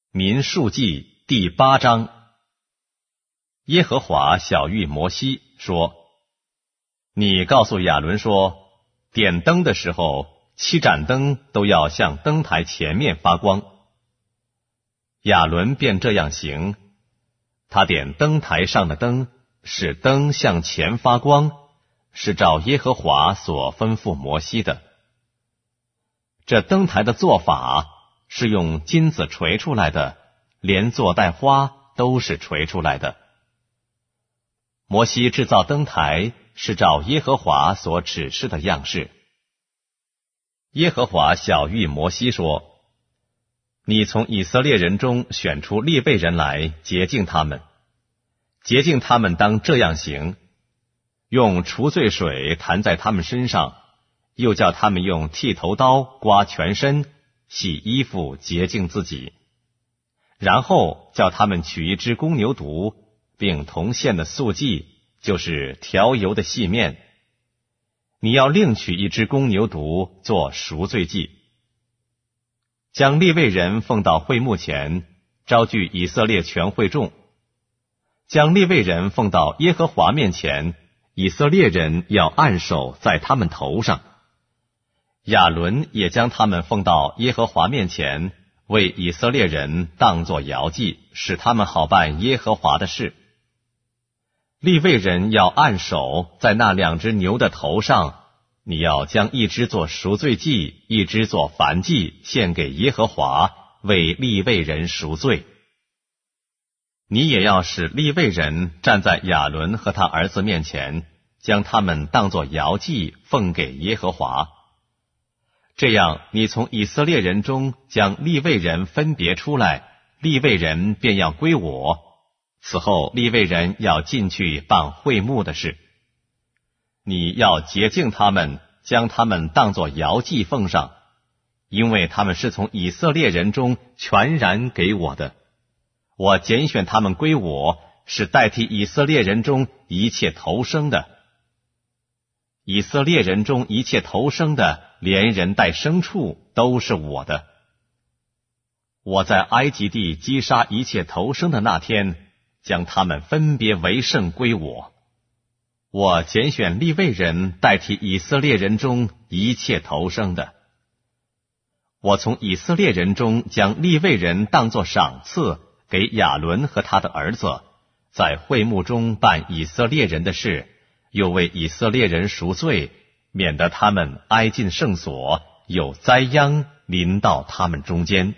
民数记第8章。耶和华晓谕摩西说：你告诉亚伦说，点灯的时候，7盏灯都要向灯台前面发光。亚伦便这样行，他点灯台上的灯，使灯向前发光，是照耶和华所吩咐摩西的。这灯台的做法是用金子锤出来的，连座带花都是锤出来的。摩西制造灯台是照耶和华所指示的样式。耶和华晓谕摩西说：你从以色列人中选出利未人来，洁净他们。洁净他们当这样行：用除罪水弹在他们身上，又叫他们用剃头刀刮全身，洗衣服，洁净自己。然后叫他们取一只公牛犊，并同献的素祭，就是调油的细面。你要另取一只公牛犊做赎罪祭。将利未人奉到会幕前，招聚以色列全会众。将利未人奉到耶和华面前，以色列人要按手在他们头上。亚伦也将他们奉到耶和华面前，为以色列人当作摇祭，使他们好办耶和华的事。利未人要按手在那2只牛的头上，你要将一只做赎罪祭，一只做燔祭，献给耶和华，为利未人赎罪。你也要使利未人站在亚伦和他儿子面前，将他们当作摇祭，奉给耶和华。这样，你从以色列人中将利未人分别出来，利未人便要归我。此后，利未人要进去办会幕的事。你要洁净他们，将他们当作摇祭奉上，因为他们是从以色列人中全然给我的。我拣选他们归我，是代替以色列人中一切头生的。以色列人中一切头生的，连人带牲畜都是我的。我在埃及地击杀一切头生的那天，将他们分别为圣归我。我拣选利未人代替以色列人中一切头生的。我从以色列人中将利未人当作赏赐，给亚伦和他的儿子，在会幕中办以色列人的事，又为以色列人赎罪，免得他们挨进圣所，有灾殃临到他们中间。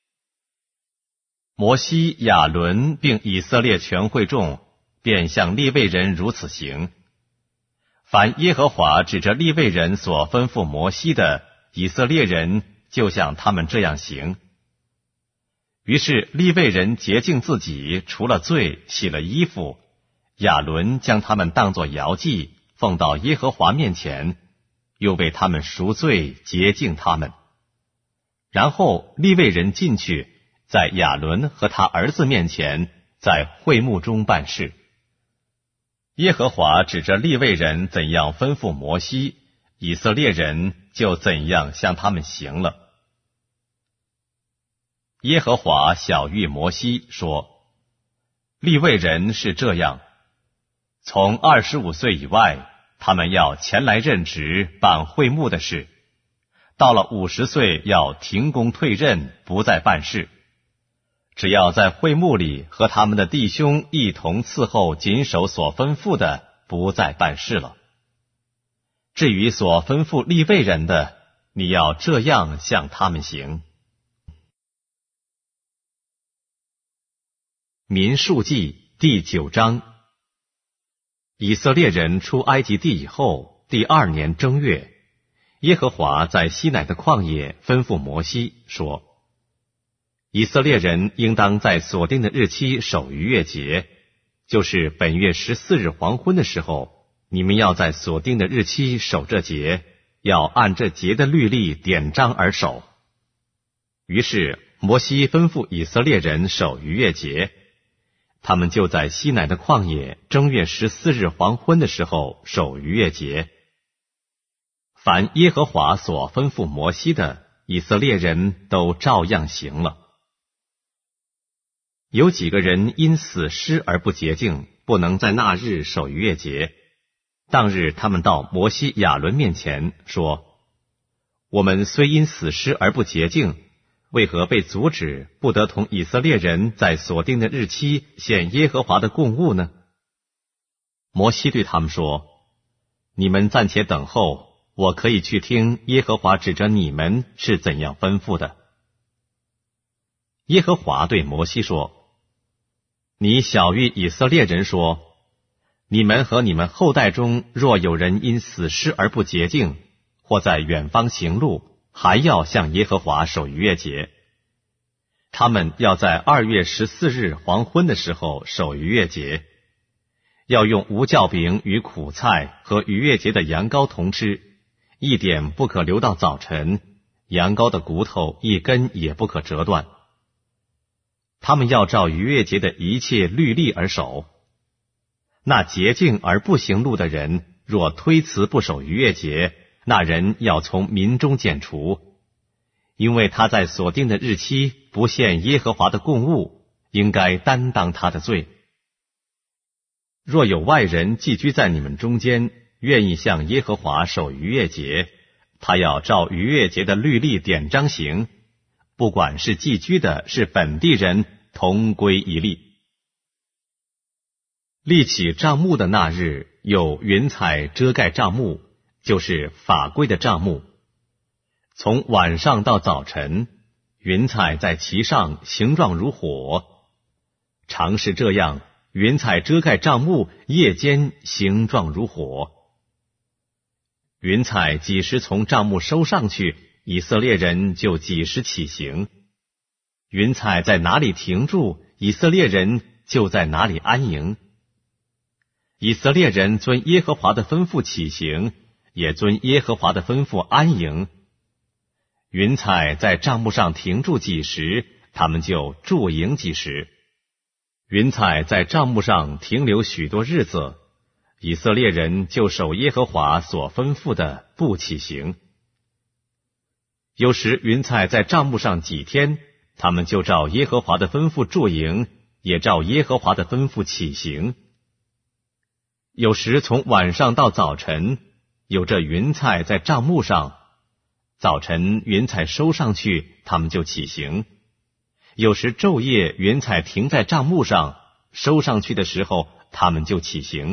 摩西、亚伦并以色列全会众便向利未人如此行。凡耶和华指着利未人所吩咐摩西的，以色列人就像他们这样行。于是利未人洁净自己，除了罪，洗了衣服。亚伦将他们当作摇祭，奉到耶和华面前，又为他们赎罪，洁净他们。然后利未人进去，在亚伦和他儿子面前，在会幕中办事。耶和华指着利未人怎样吩咐摩西，以色列人就怎样向他们行了。耶和华晓谕摩西说：利未人是这样，从25岁以外，他们要前来任职，办会幕的事；到了50岁，要停工退任，不再办事。只要在会幕里和他们的弟兄一同伺候，谨守所吩咐的，不再办事了。至于所吩咐利未人的，你要这样向他们行。民数记第9章。以色列人出埃及地以后，第2年正月，耶和华在西乃的旷野吩咐摩西说：以色列人应当在所定的日期守逾越节，就是本月14日黄昏的时候，你们要在所定的日期守这节，要按这节的律例典章而守。于是摩西吩咐以色列人守逾越节，他们就在西乃的旷野正月14日黄昏的时候守逾越节。凡耶和华所吩咐摩西的，以色列人都照样行了。 有几个人因死尸而不洁净，不能在那日守逾越节。当日他们到摩西亚伦面前说，我们虽因死尸而不洁净，为何被阻止不得同以色列人在所定的日期献耶和华的供物呢？摩西对他们说，你们暂且等候，我可以去听耶和华指着你们是怎样吩咐的。耶和华对摩西说，你晓谕以色列人说，你们和你们后代中若有人因死尸而不洁净，或在远方行路，还要向耶和华守逾越节。他们要在2月14日黄昏的时候守逾越节，要用无酵饼与苦菜和逾越节的羊羔同吃，一点不可留到早晨，羊羔的骨头一根也不可折断。他们要照逾越节的一切律例而守。那洁净而不行路的人，若推辞不守逾越节，那人要从民中剪除，因为他在所定的日期不献耶和华的供物，应该担当他的罪。若有外人寄居在你们中间，愿意向耶和华守逾越节，他要照逾越节的律例典章行，不管是寄居的是本地人，同归一例。立起帐幕的那日，有云彩遮盖帐幕，就是法规的帐幕。从晚上到早晨，云彩在其上，形状如火。常是这样，云彩遮盖帐幕，夜间形状如火。云彩几时从帐幕收上去，以色列人就几时起行。云彩在哪里停住，以色列人就在哪里安营。以色列人遵耶和华的吩咐起行，也遵耶和华的吩咐安营。云彩在帐幕上停住几时，他们就驻营几时。云彩在帐幕上停留许多日子，以色列人就守耶和华所吩咐的，不起行。有时云彩在帐幕上几天，他们就照耶和华的吩咐驻营，也照耶和华的吩咐起行。有时从晚上到早晨，有这云彩在帐幕上，早晨云彩收上去，他们就起行。有时昼夜云彩停在帐幕上，收上去的时候，他们就起行。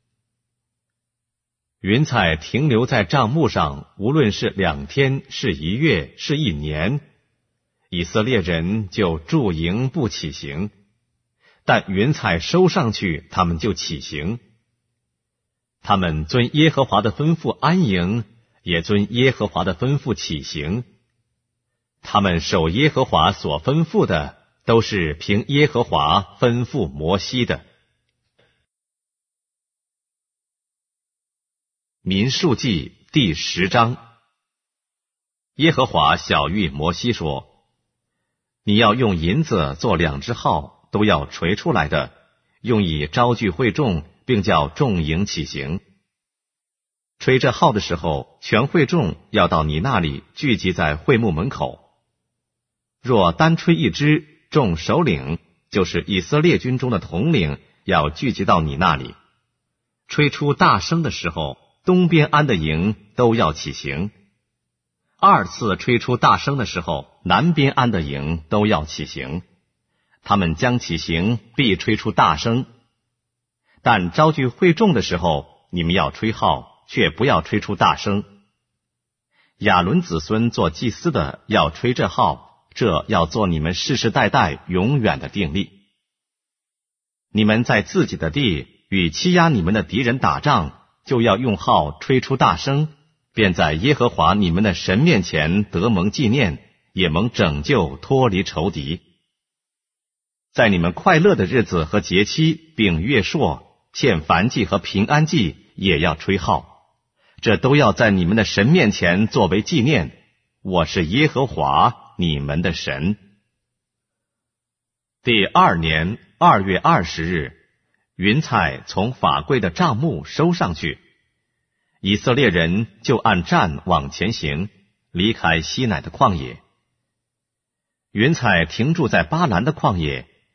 云彩停留在帐幕上，无论是2天，是1月，是1年，以色列人就驻营不起行。但云彩收上去，他们就起行。他们遵耶和华的吩咐安营，也遵耶和华的吩咐起行。他们守耶和华所吩咐的，都是凭耶和华吩咐摩西的。民数记第10章。耶和华晓谕摩西说，你要用银子做2只号，都要锤出来的，用以招聚会众，并叫众营起行。吹这号的时候，全会众要到你那里聚集在会幕门口。若单吹一支，众首领，就是以色列军中的统领，要聚集到你那里。吹出大声的时候，东边安的营都要起行。2次吹出大声的时候，南边安的营都要起行。他们将起行，必吹出大声。但招聚会众的时候，你们要吹号，却不要吹出大声。亚伦子孙做祭司的要吹这号，这要做你们世世代代永远的定例。你们在自己的地与欺压你们的敌人打仗，就要用号吹出大声，便在耶和华你们的神面前得蒙纪念，也蒙拯救，脱离仇敌。在你们快乐的日子和节期，并月朔、献燔祭和平安祭，也要吹号，这都要在你们的神面前作为纪念。我是耶和华你们的神。第2年2月20日，云彩从法柜的帐幕收上去，以色列人就按站往前行，离开西乃的旷野。云彩停住在巴兰的旷野，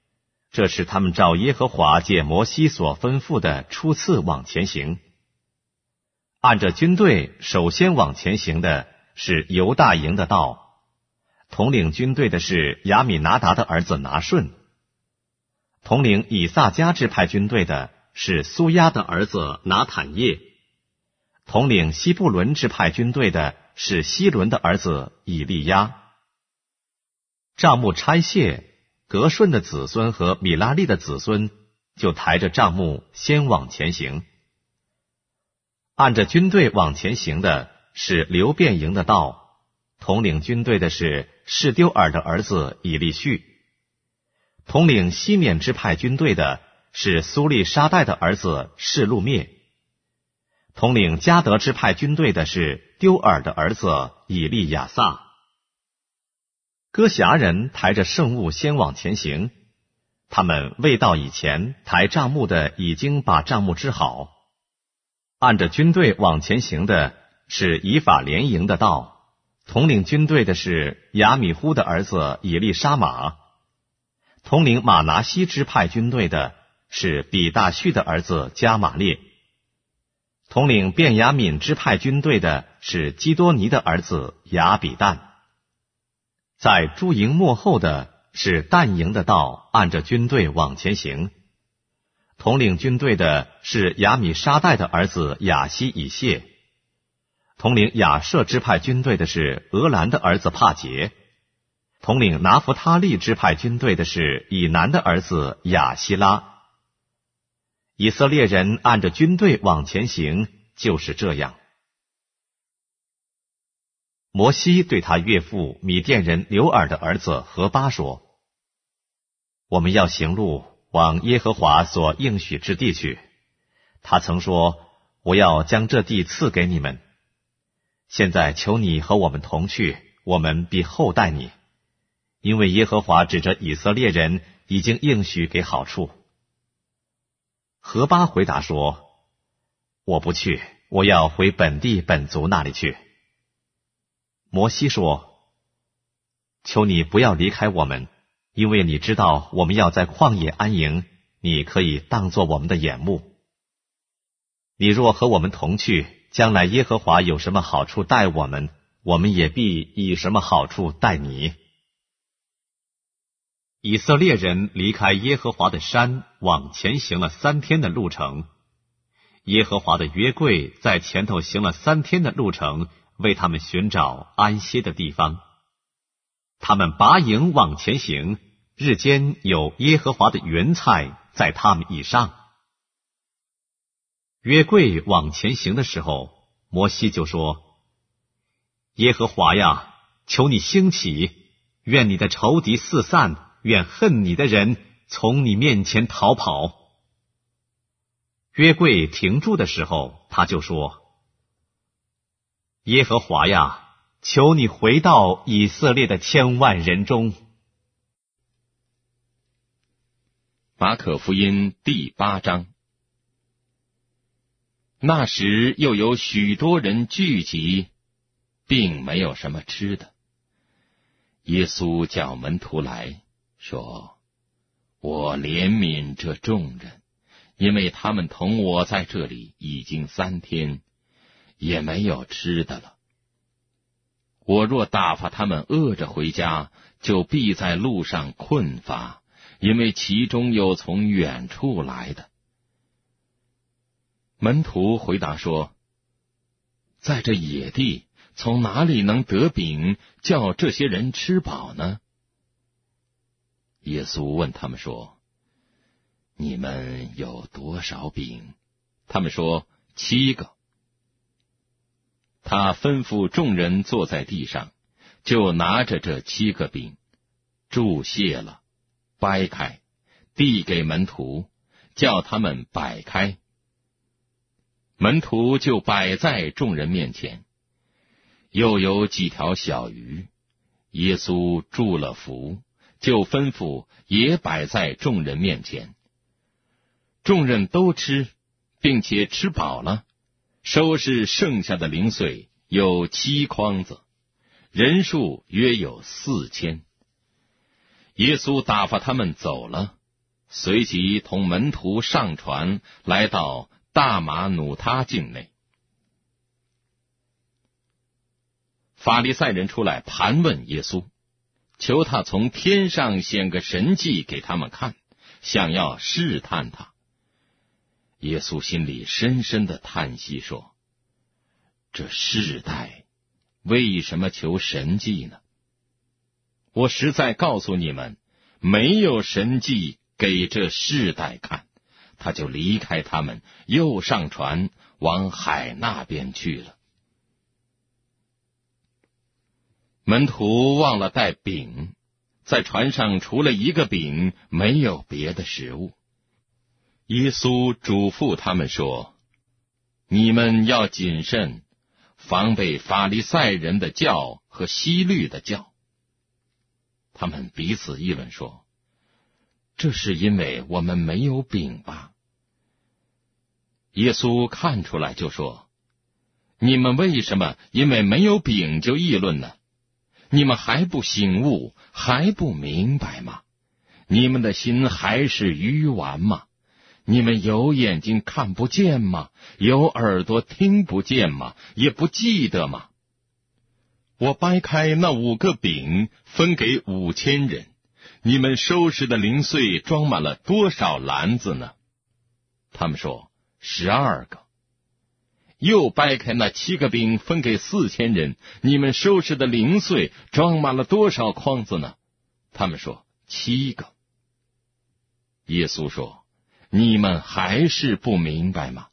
这是他们照耶和华借摩西所吩咐的初次往前行。按着军队首先往前行的是犹大营的道，统领军队的是亚米拿达的儿子拿顺，统领以萨迦支派军队的是苏亚的儿子拿坦叶，统领西布伦支派军队的是希伦的儿子以利亚。帐幕拆卸，革顺的子孙和米拉利的子孙就抬着帐幕先往前行。按着军队往前行的是流便营的道，统领军队的是示丢尔的儿子以利续，统领西缅支派军队的是苏利沙代的儿子示路灭，统领迦得支派军队的是丢尔的儿子以利亚撒。哥辖人抬着圣物先往前行，他们未到以前，抬帐幕的已经把帐幕支好。按着军队往前行的是以法莲营的道，统领军队的是亚米忽的儿子以利沙玛，统领马拿西支派军队的是比大叙的儿子加玛列，统领便雅悯支派军队的是基多尼的儿子亚比旦。在诸营末后的是但营的道，按着军队往前行，统领军队的是亚米沙代的儿子亚西以谢，统领亚舍支派军队的是俄兰的儿子帕杰，统领拿弗他利支派军队的是以南的儿子亚希拉。以色列人按着军队往前行，就是这样。摩西对他岳父米甸人流珥的儿子何巴说：我们要行路往耶和华所应许之地去。他曾说，我要将这地赐给你们。现在求你和我们同去，我们必厚待你，因为耶和华指着以色列人已经应许给好处。何巴回答说：我不去，我要回本地本族那里去。摩西说：求你不要离开我们，因为你知道我们要在旷野安营，你可以当作我们的眼目。你若和我们同去，将来耶和华有什么好处待我们，我们也必以什么好处待你。以色列人离开耶和华的山，往前行了3天的路程。耶和华的约柜在前头行了3天的路程，为他们寻找安歇的地方。他们拔营往前行，日间有耶和华的云彩在他们以上。约柜往前行的时候，摩西就说：耶和华呀，求你兴起，愿你的仇敌四散，愿恨你的人从你面前逃跑。约柜停住的时候，他就说：耶和华呀，求你回到以色列的千万人中。 马可福音第8章。那时又有许多人聚集，并没有什么吃的。耶稣叫门徒来说：我怜悯这众人，因为他们同我在这里已经3天，也没有吃的了。我若打发他们饿着回家，就必在路上困乏，因为其中有从远处来的。门徒回答说：在这野地，从哪里能得饼，叫这些人吃饱呢？耶稣问他们说：你们有多少饼？他们说7个。他吩咐众人坐在地上，就拿着这7个饼，注谢了，掰开，递给门徒，叫他们摆开。门徒就摆在众人面前。又有几条小鱼，耶稣祝了福，就吩咐也摆在众人面前。众人都吃，并且吃饱了，收拾剩下的零碎有7筐子，人数约有4000。耶稣打发他们走了， 随即同门徒上船，来到大马努他境内。法利赛人出来盘问耶稣，求他从天上显个神迹给他们看，想要试探他。耶稣心里深深的叹息说：这世代为什么求神迹呢？我实在告诉你们，没有神迹给这世代看。他就离开他们，又上船往海那边去了。门徒忘了带饼，在船上除了一个饼，没有别的食物。耶稣嘱咐他们说：你们要谨慎，防备法利赛人的教和希律的教。他们彼此议论说：这是因为我们没有饼吧？耶稣看出来就说：你们为什么因为没有饼就议论呢？你们还不醒悟，还不明白吗？你们的心还是愚顽吗？你们有眼睛看不见吗？有耳朵听不见吗？也不记得吗？我掰开那5个饼，分给5000人，你们收拾的零碎装满了多少篮子呢？他们说12个。又掰开那7个饼，分给4000人，你们收拾的零碎装满了多少筐子呢？他们说7个。耶稣说：你们还是不明白吗？